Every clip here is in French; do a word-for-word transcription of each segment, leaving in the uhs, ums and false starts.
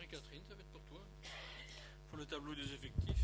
Catherine, ça va être pour toi. Pour le tableau des effectifs.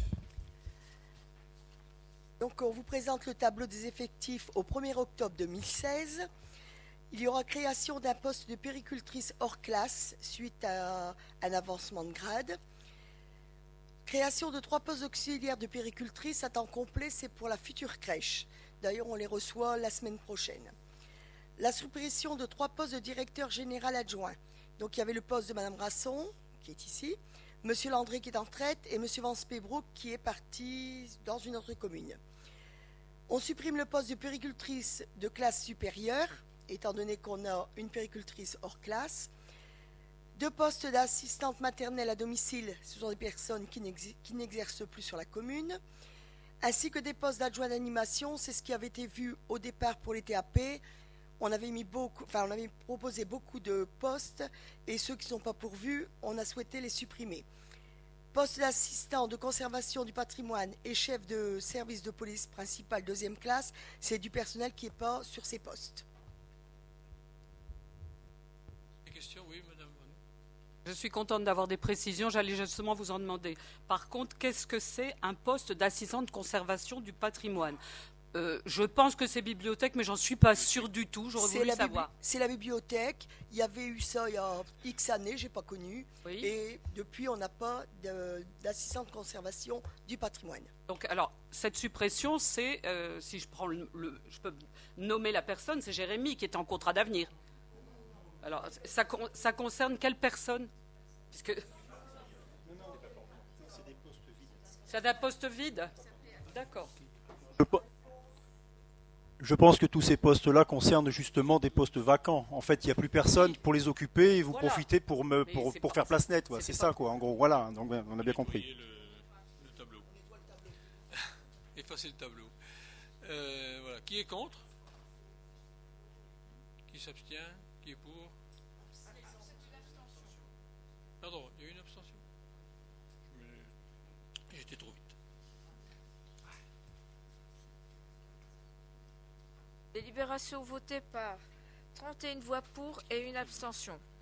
Donc on vous présente le tableau des effectifs au premier octobre deux mille seize. Il y aura création d'un poste de péricultrice hors classe suite à un avancement de grade. Création de trois postes auxiliaires de péricultrice à temps complet, c'est pour la future crèche. D'ailleurs, on les reçoit la semaine prochaine. La suppression de trois postes de directeur général adjoint. Donc il y avait le poste de Madame Rasson, qui est ici, Monsieur Landré qui est en retraite et Monsieur Vance Pébrook qui est parti dans une autre commune. On supprime le poste de péricultrice de classe supérieure, étant donné qu'on a une péricultrice hors classe. Deux postes d'assistante maternelle à domicile, ce sont des personnes qui n'exercent plus sur la commune, ainsi que des postes d'adjoint d'animation, c'est ce qui avait été vu au départ pour les T A P. On avait, mis beaucoup, enfin, on avait proposé beaucoup de postes et ceux qui ne sont pas pourvus, on a souhaité les supprimer. Poste d'assistant de conservation du patrimoine et chef de service de police principal deuxième classe, c'est du personnel qui n'est pas sur ces postes. Des questions, oui, madame. Je suis contente d'avoir des précisions, j'allais justement vous en demander. Par contre, qu'est-ce que c'est un poste d'assistant de conservation du patrimoine ? Euh, je pense que c'est bibliothèque, mais j'en suis pas sûre du tout. J'aurais voulu la savoir. Bibli- c'est la bibliothèque. Il y avait eu ça il y a X années, j'ai pas connu. Oui. Et depuis, on n'a pas de- d'assistant de conservation du patrimoine. Donc, alors, cette suppression, c'est, euh, si je prends le, le- je peux nommer la personne, c'est Jérémy qui est en contrat d'avenir. Alors, ça, con- ça concerne quelle personne ? Puisque Non, non, c'est des postes vides. c'est un poste vide. D'accord. Je, pe- je pense que tous ces postes-là concernent justement des postes vacants. En fait, il n'y a plus personne pour les occuper et vous Voilà. profitez pour, me, Mais pour, c'est pour pas- faire place nette. quoi. c'est C'est pas- ça, quoi. En gros, voilà. Donc, on a bien compris. Nettoyer Le, le tableau. Effacer le tableau. Euh, voilà. Qui est contre ? Qui s'abstient ? Qui est pour ? Pardon, il y a eu une abstention ? Je me- J'étais trop vite. Délibération votée par trente et une voix pour et une abstention.